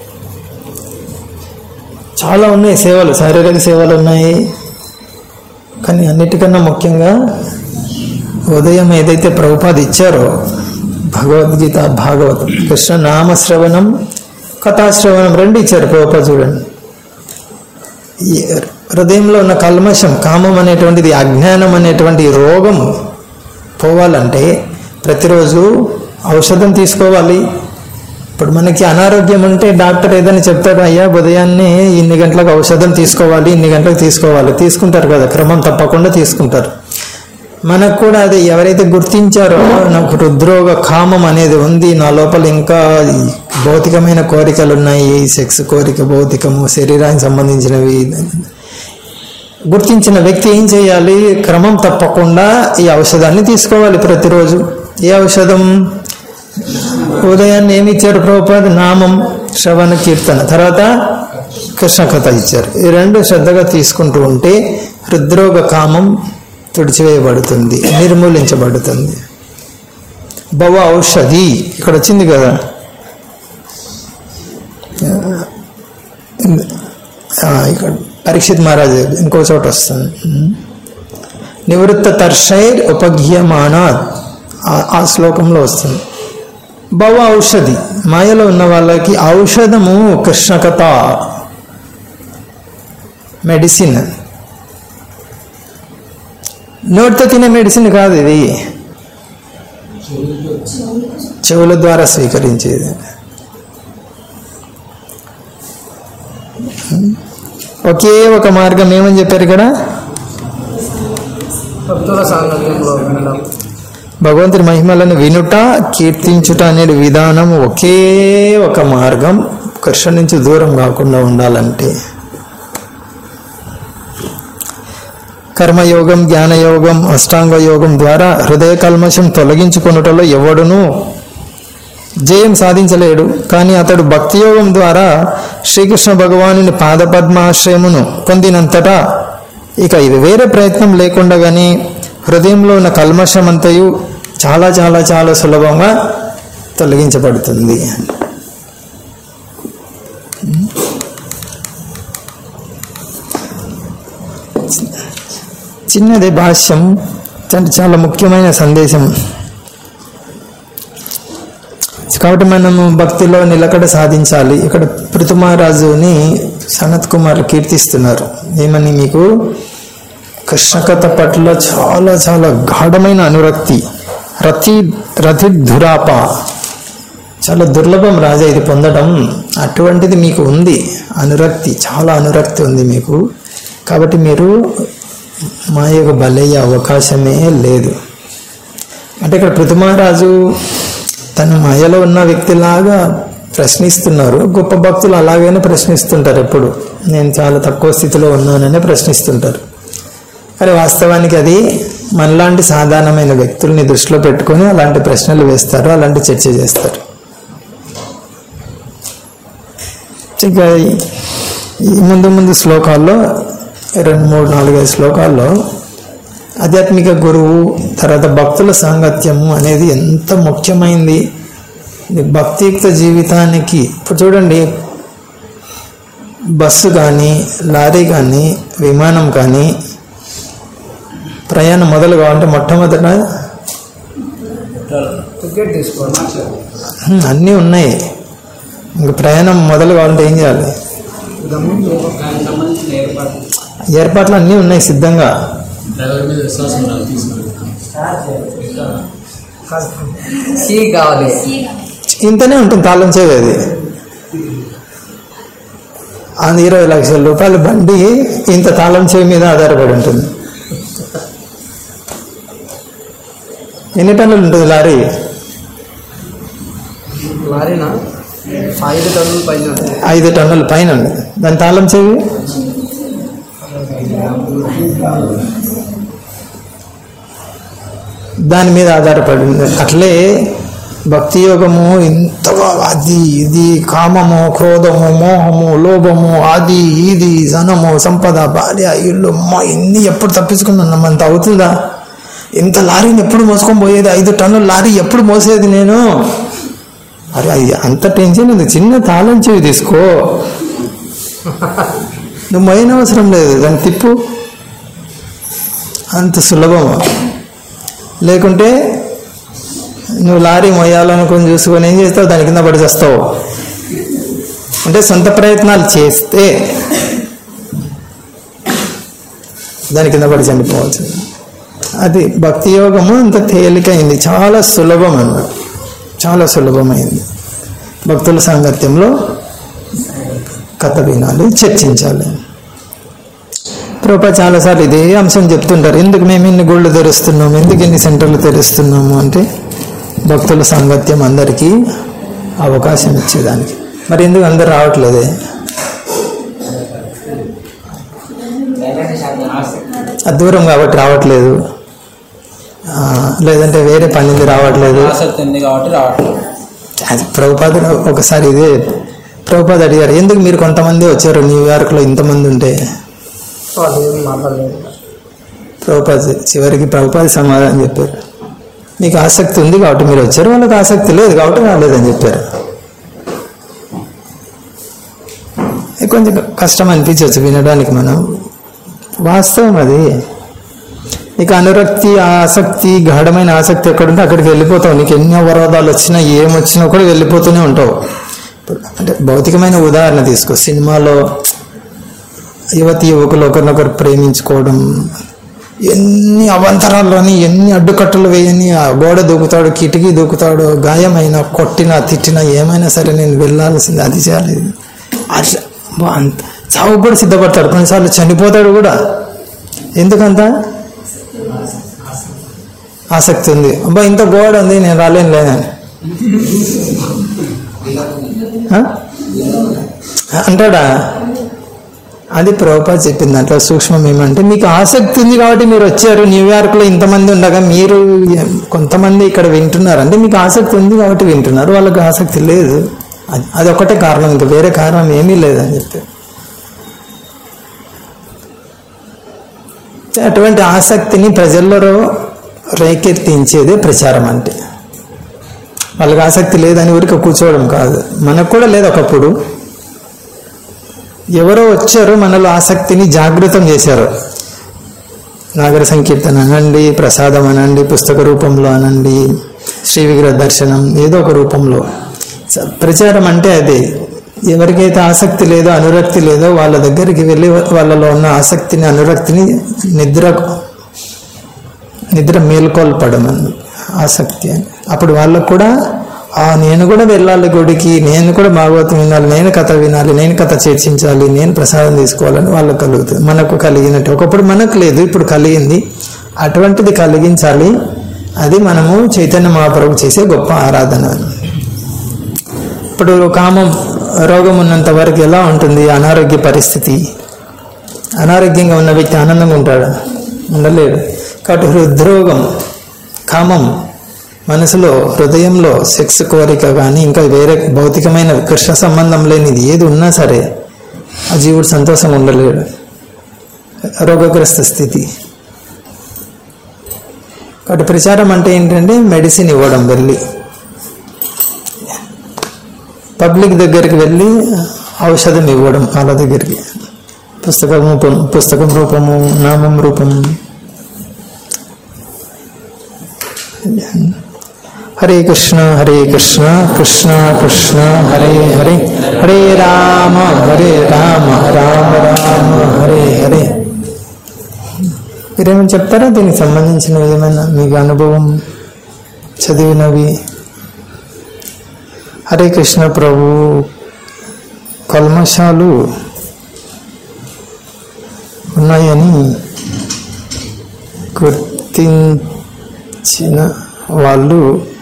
చాలా ఉన్నాయి సేవలు. శారీరక సేవలు ఉన్నాయి, కానీ అన్నిటికన్నా ముఖ్యంగా ఉదయం ఏదైతే ప్రభుపాద ఇచ్చారో భగవద్గీత భాగవతం కృష్ణ నామశ్రవణం కథాశ్రవణం రెండు ఇచ్చారు ప్రభుపాద. చూడండి, ఈ హృదయంలో ఉన్న కల్మషం కామం అనేటువంటిది అజ్ఞానం అనేటువంటి రోగం పోవాలంటే ప్రతిరోజు ఔషధం తీసుకోవాలి. ఇప్పుడు మనకి అనారోగ్యం ఉంటే డాక్టర్ ఏదైనా చెప్తాడు, అయ్యా ఉదయాన్నే ఇన్ని గంటలకు ఔషధం తీసుకోవాలి, ఇన్ని గంటలకు తీసుకోవాలి, తీసుకుంటారు కదా, క్రమం తప్పకుండా తీసుకుంటారు. మనకు కూడా అది ఎవరైతే గుర్తించారో నాకు హృద్రోగ కామం అనేది ఉంది, నా లోపల ఇంకా భౌతికమైన కోరికలు ఉన్నాయి, సెక్స్ కోరిక, భౌతికము, శరీరానికి సంబంధించినవి గుర్తించిన వ్యక్తి ఏం చేయాలి? క్రమం తప్పకుండా ఈ ఔషధాన్ని తీసుకోవాలి ప్రతిరోజు. ఏ ఔషధం? ఉదయాన్నే ఏమి ఇచ్చారు ప్రభుపాద? నామం, శ్రవణ, కీర్తన, తర్వాత కృష్ణ కథ ఇచ్చారు. ఈ రెండు శ్రద్ధగా తీసుకుంటూ ఉంటే హృద్రోగ కామం తుడిచివేయబడుతుంది, నిర్మూలించబడుతుంది. భవ ఔషధి ఇక్కడ వచ్చింది కదా, ఇక్కడ పరీక్షిత్ మహారాజ్ ఇంకో చోట వస్తుంది. నివృత్త తర్షైర్ ఉపఘ్యమానాత్ ఆ శ్లోకంలో వస్తుంది. భవ ఔషధి, మాయలో ఉన్న వాళ్ళకి ఔషధము కృష్ణ కథ, మెడిసిన్. నోటితో తినే మెడిసిన్ కాదు ఇది, చెవుల ద్వారా స్వీకరించేది. ఒకే ఒక మార్గం ఏమని చెప్పారు ఇక్కడ? భక్తుల సాంగత్యంలో వినడం, భగవంతుని మహిమలను వినుట, కీర్తించుట అనే విధానం ఒకే ఒక మార్గం కృష్ణ నుంచి దూరం కాకుండా ఉండాలంటే. కర్మయోగం, జ్ఞానయోగం, అష్టాంగ యోగం ద్వారా హృదయ కల్మషం తొలగించుకొనుటలో ఎవడునూ జయం సాధించలేడు. కానీ అతడు భక్తి యోగం ద్వారా శ్రీకృష్ణ భగవానుని పాదపద్మాశ్రయమును పొందినంతటా ఇక ఇది వేరే ప్రయత్నం లేకుండా కానీ హృదయంలో ఉన్న కల్మషమంతయు చాలా చాలా చాలా సులభంగా తొలగించబడుతుంది. చిన్నదే భాష్యం, చాలా ముఖ్యమైన సందేశం. కాబట్టి మనము భక్తిలో నిలకడ సాధించాలి. ఇక్కడ పృథు మహారాజుని సనత్ కుమార్ కీర్తిస్తున్నారు. ఏమని? మీకు కృష్ణకథ పట్ల చాలా చాలా గాఢమైన అనురక్తి, రతి రతి ధురాప, చాలా దుర్లభం రాజా ఇది పొందడం. అటువంటిది మీకు ఉంది, అనురక్తి, చాలా అనురక్తి ఉంది మీకు. కాబట్టి మీరు మాయకు బలయ్యే అవకాశమే లేదు. అంటే ఇక్కడ పృథు మహారాజు తన మాయలో ఉన్న వ్యక్తిలాగా ప్రశ్నిస్తున్నారు. గొప్ప భక్తులు అలాగైనా ప్రశ్నిస్తుంటారు, ఎప్పుడు నేను చాలా తక్కువ స్థితిలో ఉన్నానని ప్రశ్నిస్తుంటారు. కానీ వాస్తవానికి అది మనలాంటి సాధారణమైన వ్యక్తుల్ని దృష్టిలో పెట్టుకొని అలాంటి ప్రశ్నలు వేస్తారు, అలాంటి చర్చ చేస్తారు. ఇక ఈ ముందు ముందు శ్లోకాల్లో రెండు మూడు నాలుగైదు శ్లోకాల్లో ఆధ్యాత్మిక గురువు తర్వాత భక్తుల సాంగత్యము అనేది ఎంత ముఖ్యమైంది భక్తియుక్త జీవితానికి. ఇప్పుడు చూడండి, బస్సు కానీ, లారీ కానీ, విమానం కానీ ప్రయాణం మొదలు కావాలంటే మొట్టమొదట టికెట్ తీసుకోవాలి, అన్నీ ఉన్నాయి. ఇంక ప్రయాణం మొదలు కావాలంటే ఏం చేయాలి? ఏర్పాట్లు అన్నీ ఉన్నాయి సిద్ధంగా. సి కావాలి, ఇంతనే ఉంటుంది తాళం చేవి. అది అది ఇరవై లక్షల రూపాయల బండి ఇంత తాళం చేవి మీద ఆధారపడి ఉంటుంది. ఎన్ని టన్నులు ఉంటుంది లారీ? లారీనా ఐదు టన్నుల పైన, ఐదు టన్నుల పైన ఉంది. దాని తాళం చేవి దాని మీద ఆధారపడి ఉంది. అట్లే భక్తి యోగము ఇంతగా అది ఇది కామము, క్రోధము, మోహము, లోభము, అది ఇది ధనము, సంపద, భార్య, ఇల్లు, అమ్మ ఇన్ని ఎప్పుడు తప్పించుకున్నాను అంత అవుతుందా? ఇంత లారీని ఎప్పుడు మోసుకొని పోయేది? ఐదు టన్నుల లారీ ఎప్పుడు మోసేది నేను? అరే అది అంత టెన్షన్ ఉంది. చిన్న తాళం చెవి తీసుకో, నువ్వు మోయన అవసరం లేదు, దాన్ని తిప్పు. అంత సులభం. లేకుంటే నువ్వు లారీ మొయ్యాలనుకుని చూసుకొని ఏం చేస్తావు, దాని కింద పడి చేస్తావు. అంటే సొంత ప్రయత్నాలు చేస్తే దాని కింద పడి చనిపోవచ్చు. అది భక్తి యోగము అంత తేలికైంది, చాలా సులభం అన్నమాట, చాలా సులభమైంది. భక్తుల సాంగత్యంలో కథ వినాలి, చర్చించాలి. ప్రభుపాద చాలాసార్లు ఇదే అంశం చెప్తుంటారు. ఎందుకు మేము ఇన్ని గుళ్ళు తెరుస్తున్నాము, ఎందుకు ఇన్ని సెంటర్లు తెరుస్తున్నాము అంటే భక్తుల సాంగత్యం అందరికీ అవకాశం ఇచ్చేదానికి. మరి ఎందుకు అందరు రావట్లేదే? దూరం కాబట్టి రావట్లేదు, లేదంటే వేరే పనిది రావట్లేదు. ఆసక్తి ఉంది కాబట్టి రావట్లేదు. అది ప్రభుపాద ఒకసారి ఇదే ప్రభుపాద అడిగారు, ఎందుకు మీరు కొంతమంది వచ్చారు న్యూయార్క్లో ఇంతమంది ఉంటే? వాళ్ళు ఏం మాట్లాడలేదు. ప్రభుపాద చివరికి ప్రభుపాద సమాధానం చెప్పారు, మీకు ఆసక్తి ఉంది కాబట్టి మీరు వచ్చారు, వాళ్ళకి ఆసక్తి లేదు కాబట్టి రాలేదని చెప్పారు. కొంచెం కష్టం అనిపించవచ్చు వినడానికి, మనం వాస్తవం అది. నీకు అనురక్తి ఆసక్తి గాఢమైన ఆసక్తి ఎక్కడుంటే అక్కడికి వెళ్ళిపోతావు. నీకు ఎన్ని అవరోధాలు వచ్చినా ఏమొచ్చినా కూడా వెళ్ళిపోతూనే ఉంటావు. అంటే భౌతికమైన ఉదాహరణ తీసుకో, సినిమాలో యువతి యువకులు ఒకరినొకరు ప్రేమించుకోవడం, ఎన్ని అవంతరాల్లోని ఎన్ని అడ్డుకట్టలు వేయని ఆ గోడ దూకుతాడు, కిటికీ దూకుతాడు, గాయమైనా కొట్టినా తిట్టినా ఏమైనా సరే నేను వెళ్ళాల్సింది, అది చేయాలి, అట్లా అంత చావు కూడా సిద్ధపడతాడు. కొన్నిసార్లు చనిపోతాడు కూడా. ఎందుకంత ఆసక్తి ఉంది. అబ్బా ఇంత గోడ ఉంది నేను రాలేను లేదని అంటాడా? అది ప్రభుపాద చెప్పింది. దాంట్లో సూక్ష్మం ఏమంటే, మీకు ఆసక్తి ఉంది కాబట్టి మీరు వచ్చారు. న్యూయార్క్లో ఇంతమంది ఉండగా మీరు కొంతమంది ఇక్కడ వింటున్నారు అంటే మీకు ఆసక్తి ఉంది కాబట్టి వింటున్నారు, వాళ్ళకి ఆసక్తి లేదు. అది అది ఒకటే కారణం, ఇంకా వేరే కారణం ఏమీ లేదని చెప్పి. అటువంటి ఆసక్తిని ప్రజల్లో రేకెత్తించేదే ప్రచారం అంటే. వాళ్ళకి ఆసక్తి లేదని ఊరికి కూర్చోవడం కాదు. మనకు కూడా లేదు ఒకప్పుడు. ఎవరో వచ్చారు, మనలో ఆసక్తిని జాగృతం చేశారు. నాగర సంకీర్తన అనండి, ప్రసాదం అనండి, పుస్తక రూపంలో అనండి, శ్రీ విగ్రహ దర్శనం, ఏదో ఒక రూపంలో. ప్రచారం అంటే అదే. ఎవరికైతే ఆసక్తి లేదో అనురక్తి లేదో వాళ్ళ దగ్గరికి వెళ్ళి వాళ్ళలో ఉన్న ఆసక్తిని అనురక్తిని నిద్ర నిద్ర మేల్కొల్పడం అని ఆసక్తి అని. అప్పుడు వాళ్ళకు కూడా నేను కూడా వెళ్ళాలి గుడికి, నేను కూడా భాగవతం వినాలి, నేను కథ వినాలి, నేను కథ చర్చించాలి, నేను ప్రసాదం తీసుకోవాలని వాళ్ళకు కలుగుతుంది. మనకు కలిగినట్టు ఒకప్పుడు మనకు లేదు, ఇప్పుడు కలిగింది. అటువంటిది కలిగించాలి. అది మనము చైతన్య మహాప్రభు చేసే గొప్ప ఆరాధన. ఇప్పుడు కామం రోగం ఉన్నంత వరకు ఎలా ఉంటుంది అనారోగ్య పరిస్థితి? అనారోగ్యంగా ఉన్న వ్యక్తి ఆనందంగా ఉంటాడు? ఉండలేడు. కాబట్టి హృద్రోగం, కామం, మనసులో హృదయంలో సెక్స్ కోరిక కానీ ఇంకా వేరే భౌతికమైన కృష్ణ సంబంధం లేనిది ఏది ఉన్నా సరే ఆ జీవుడు సంతోషంగా ఉండలేడు. రోగగ్రస్త స్థితి. కాబట్టి ప్రచారం అంటే ఏంటంటే మెడిసిన్ ఇవ్వడం, వెళ్ళి పబ్లిక్ దగ్గరికి వెళ్ళి ఔషధం ఇవ్వడం. వాళ్ళ దగ్గరికి పుస్తకం రూపం పుస్తకం రూపము నామం రూపం. హరే కృష్ణ హరే కృష్ణ కృష్ణ కృష్ణ హరే హరే, హరే రామ హరే రామ రామ రామ హరే హరే. మీరేమైనా చెప్తారా దీనికి సంబంధించిన ఏమైనా మీకు అనుభవం చదివినవి? హరే కృష్ణ ప్రభు కల్మషాలు ఉన్నాయని గుర్తించిన వాళ్ళు